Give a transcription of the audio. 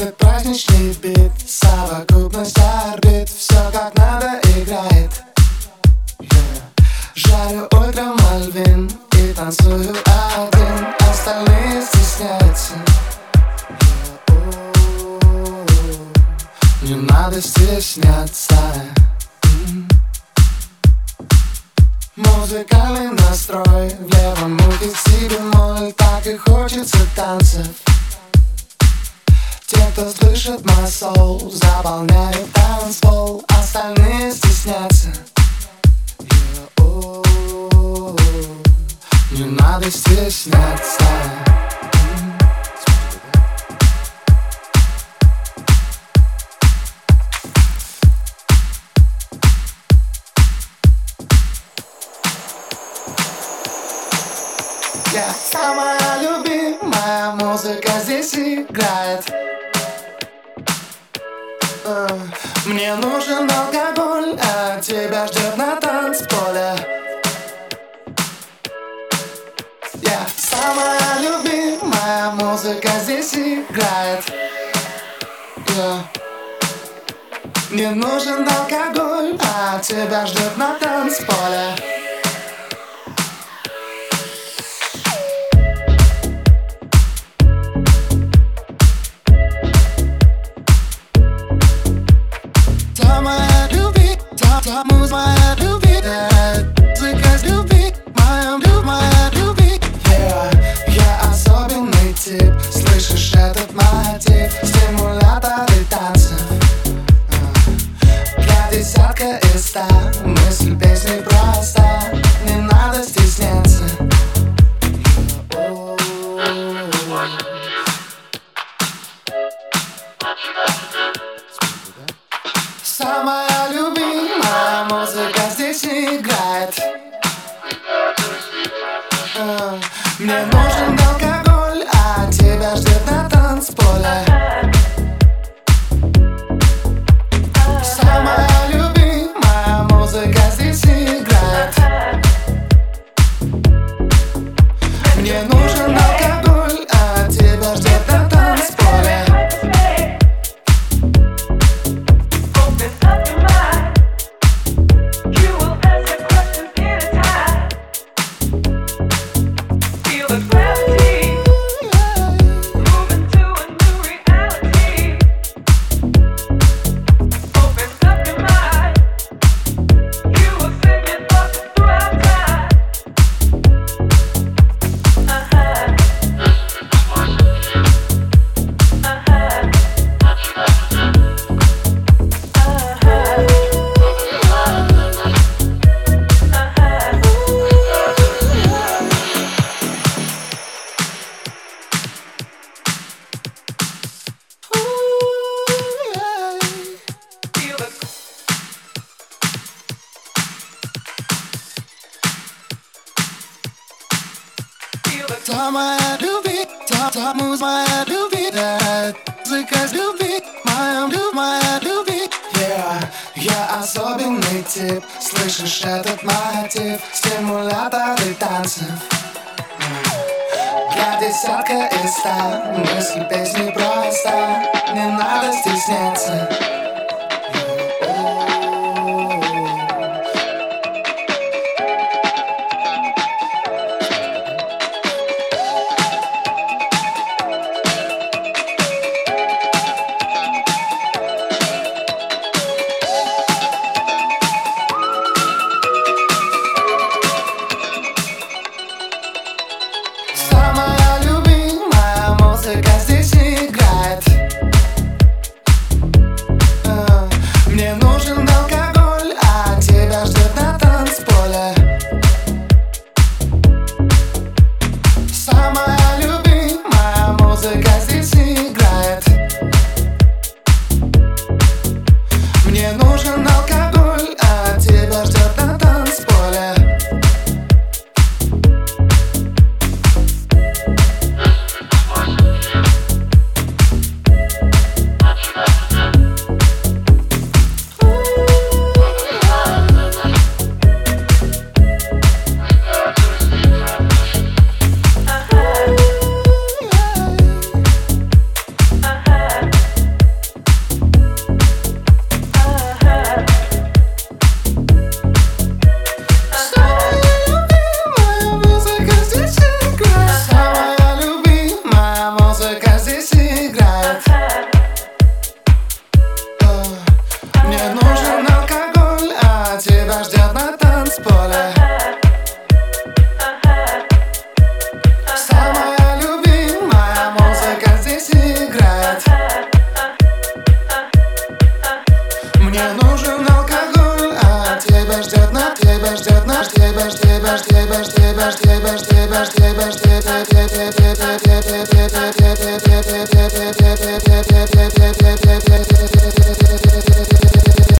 Этот праздничный бит, совокупность орбит, все как надо играет. Жарю ультра Мальвин и танцую один, остальные стесняются. Не надо стесняться. Музыкальный настрой, в левом ухе си бемоль, так и хочется танцев. Те, кто слышит мой соул, заполняют танцпол, остальные стеснятся. Не надо стесняться. Самая любимая музыка здесь играет. Мне нужен алкоголь, а тебя ждет на танцполе. Самая любимая музыка здесь играет. Мне нужен алкоголь, а тебя ждет на танцполе. Самая любимая музыка с любви, моя любви. Я особенный тип, слышишь этот мотив, стимуляторы танцев. Для десятка из 100, мысль песни проста, не надо стесняться. Самая любимая музыка здесь играет. Мне нужен алкоголь, а тебя ждет на танцполе. Самая любимая музыка здесь играет. Мне нужен алкоголь, а тебя ждет на танцполе. Самая любви, моя любви, музыка с любви, моя любви. Я особенный тип, слышишь этот мотив, стимуляторы танцев. Для десятка из 100, мысль песни проста, не надо стесняться.